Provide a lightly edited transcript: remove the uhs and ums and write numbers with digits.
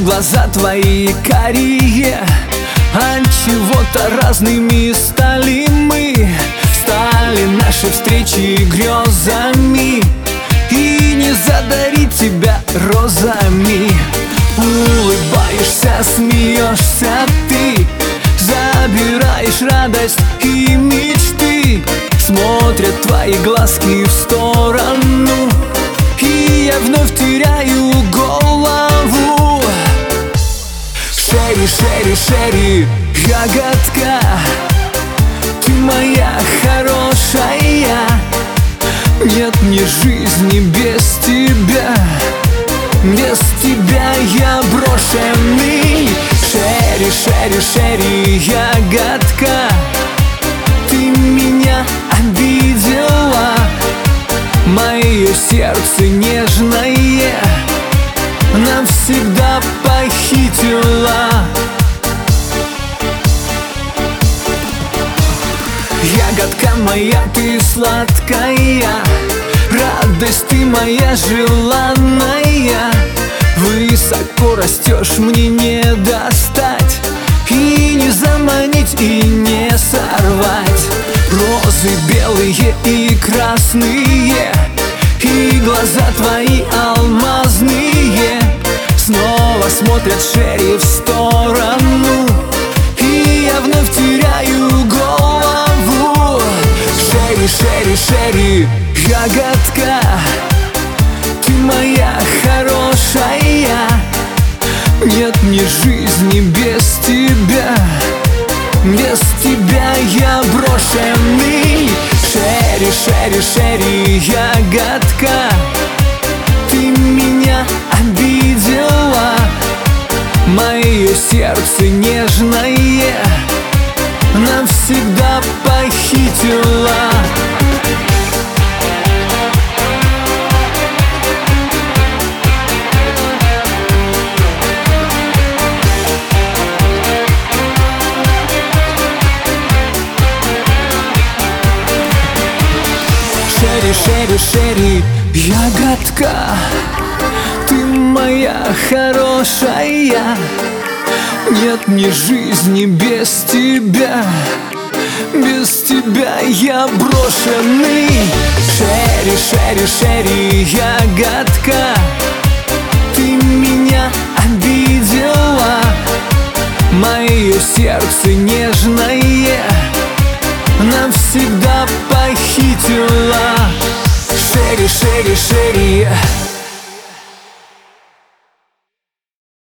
Глаза твои карие, отчего-то разными стали мы. Стали наши встречи грезами, и не задарить тебя розами. Улыбаешься, смеешься ты, забираешь радость и мечты. Смотрят твои глазки в сторону, и я вновь теряю голову. Шерри, шерри, шерри, ягодка, ты моя хорошая. Нет ни жизни без тебя, без тебя я брошенный. Шерри, шерри, шерри, ягодка, ты меня обидела. Мое сердце нежное навсегда похитила. Ягодка моя, ты сладкая, радость ты моя желанная. Высоко растешь, мне не достать, и не заманить, и не сорвать. Розы белые и красные, и глаза твои алмазные. Снова смотрят шерри в сторону, и я вновь теряю голову. Шерри, шерри, шерри, ягодка, ты моя хорошая. Нет ни жизни без тебя, без тебя я брошенный. Шерри, шерри, шерри, ягодка, ты меня обидела. Мое сердце нежное навсегда похитила. Шерри, шерри, шерри, ягодка, ты моя хорошая. Нет ни жизни без тебя, без тебя я брошенный. Шерри, шерри, шерри, ягодка, ты меня обидела. Мое сердце нежное навсегда похитила. Шерри, шерри, шерри.